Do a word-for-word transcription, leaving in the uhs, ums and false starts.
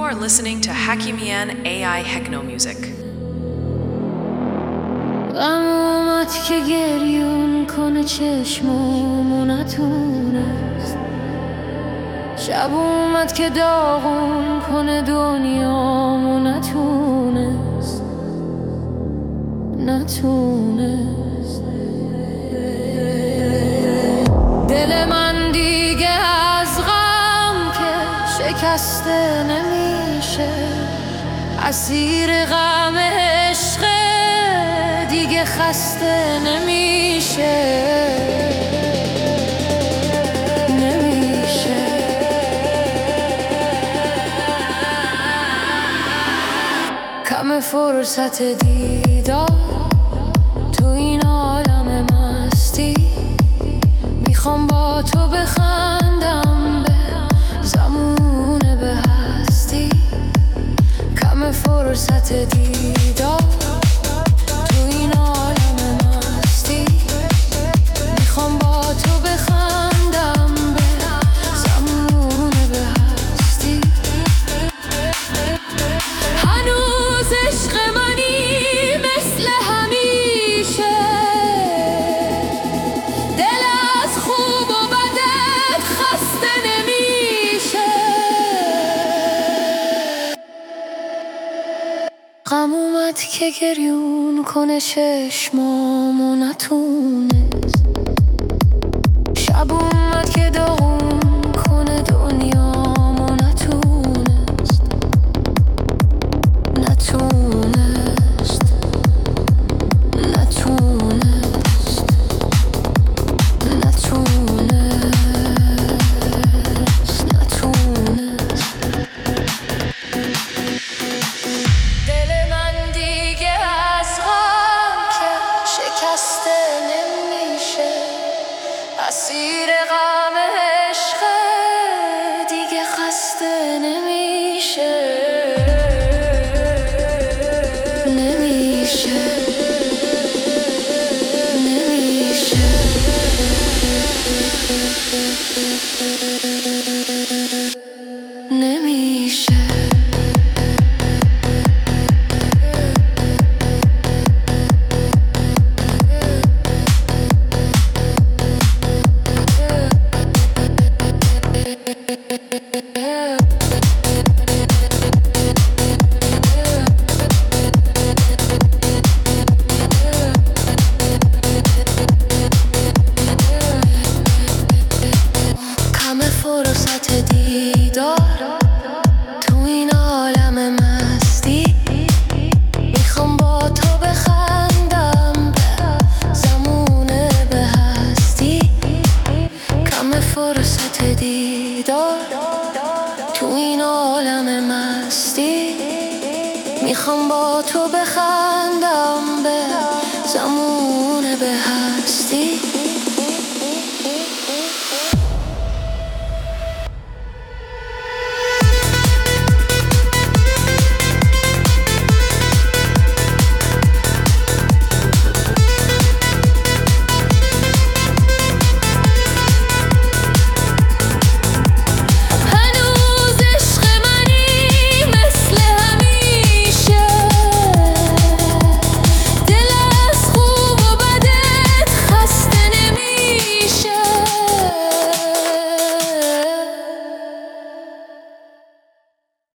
are listening to Hakimian A I Hekno Music. غم اومد که گریون کنه چشمامو نتونست، شب اومد که داغون کنه دنیامو نتونست نتونست دل من دیگه از غم که شکسته نمیشه، اسیر غم عشق دیگه خسته نمیشه نمیشه کم فرصت دیدار تو این عالم مستی، میخوام با تو بخندم به زمان به هستی. کم فرصت دیدار غم اومد که گریون کنه چشمامو نتونست، شب اومد که داغون کنه دنیامو نتونست نتونست نتونست نتونست نتونست اسیر غم عشق دیگه خسته نمیشه نمیشه نمیشه نمیشه فرصت دیدار تو این عالم مستی، میخوام با تو بخندم به زمان به هستی. کم فرصت دیدار تو این عالم مستی، میخوام با تو بخندم به زمان به هستی.